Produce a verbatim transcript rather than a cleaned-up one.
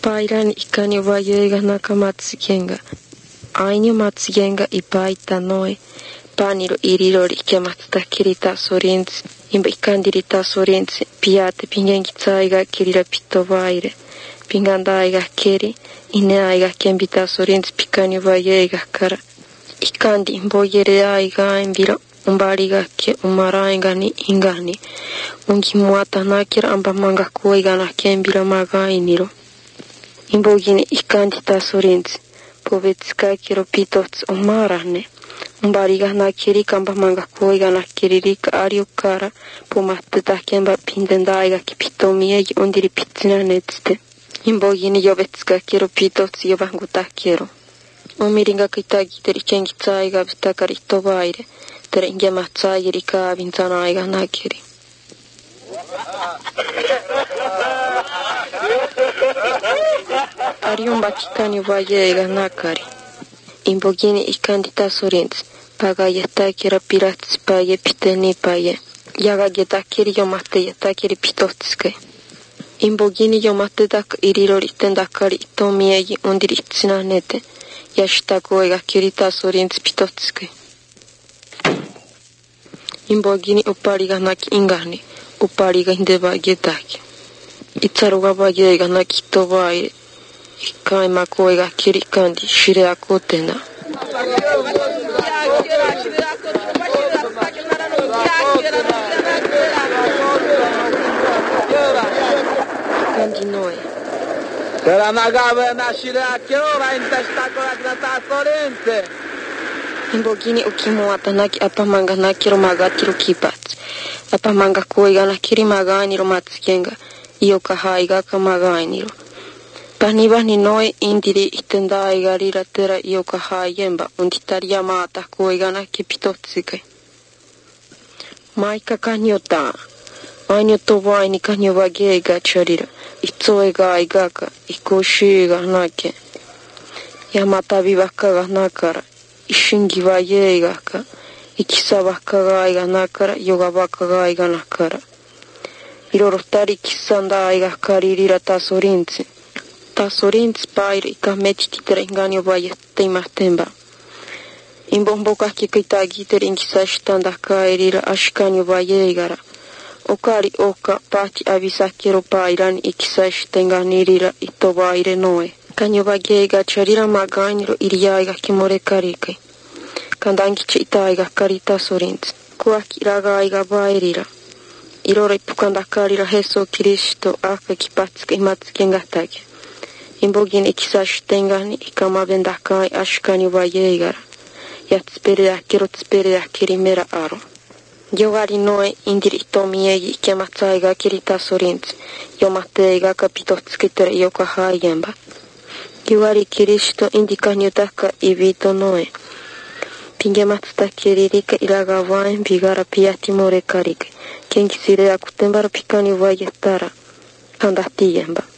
Pairani ikani wayega nakamatsugenga. Ainyo matsugenga ipaita noe. Paniro irirori kematsuta kirita sorinzi. Imba ikandirita sorinzi. Piate pingengi tsaiga kirira pitovaire. Pingandaiga keri. Ineaiga kembita sorinzi pikani wayega kara. Ikandi imboyere aiga imbira. Umbariga ke umarainga ni ingani. Ungi muata nakira amba manga kuiga na kembira magainiro. Imbogini ikandita sorinzi. Povetska kiro pitots umarane. Umbariga nakiri kamba manga kuiga na kiririka ariukara. Pomateta kemba pindendaiga ki pitomiegi undiri pitina netste. Imbogini yovetska kiro pitots yobanguta kiro. Umiringa kitagiteri kengitsaiga vitakari tovaire. Tere inge matsairi ka vinzanaiga nakiri. Ariumba kikani wayega nakari. Imbogini ikandita sorinzi. Paga yetakira piratsi paye piteni paye. Yaga yetakiri yomate yetakiri pitotsuke. Imbogini yomate dak irirori tendakari itomiegi undiri itsinanete. Yashitagoega kirita sorinzi pitotsuke. Imbogini upariga naki ingani. Upariga hindeba yedaki. Itsaruga wayega naki tovaire. Ikai makoiga kirikandi shire akotena. Kandi noe. Però magari nascere a che ora in testa con la grata corrente. Imbogini ukimuata naki apamanga naki romagati rukipats. Apamanga koiga naki rimagani romatsukenga. Iyo kahaiga kamagainiro. Paniba ni noe indiri itendaiga riratera iyo kahayemba unditaria mata koiga naki pitotsuke. Maika kanyota. Ainyo tovaini kanyo wageiga charira. Itsoega aigaka. Ikoshiga nake. Yamata vivakaga nakara. Ishingi wayeigaka. Ikisabakaga aiga nakara. Yogabakaga aiga nakara. Irorotari kisanda aiga karirira tasorinzi. Tasorinzi paire ikameti titera inganyo wayete imatemba. Imbomboka kikitagitera inkisashitanda kairira ashikanyo wayeigara. Okari oka pati avisakiro pairani ikisashitenganirira itovaire noe. Kanyo wageiga charira magainiro iriaiga kimorekarike. Kandangiche itaiga karita sorinzi. Kuaki ragaiga vairira. Irore pukandakarira heso Kristo aka kipatsuke imatsukengatage. Imbogini ikisashitengani ikamavendakai ashikani wayeigara. Yatsperea kiro tsperea kirimera aro. Yogari noe indiri itomiegi ikematsaiga kirita sorinzi. Yomateiga kapitotsuketere yokahayemba. Yogari Kristo indikanyotaka ibito noe. Pingematsuta kiririka iragavain bigara piatimore karike. Kenkisirea kutembara pikani wayetara. Kandatiyemba.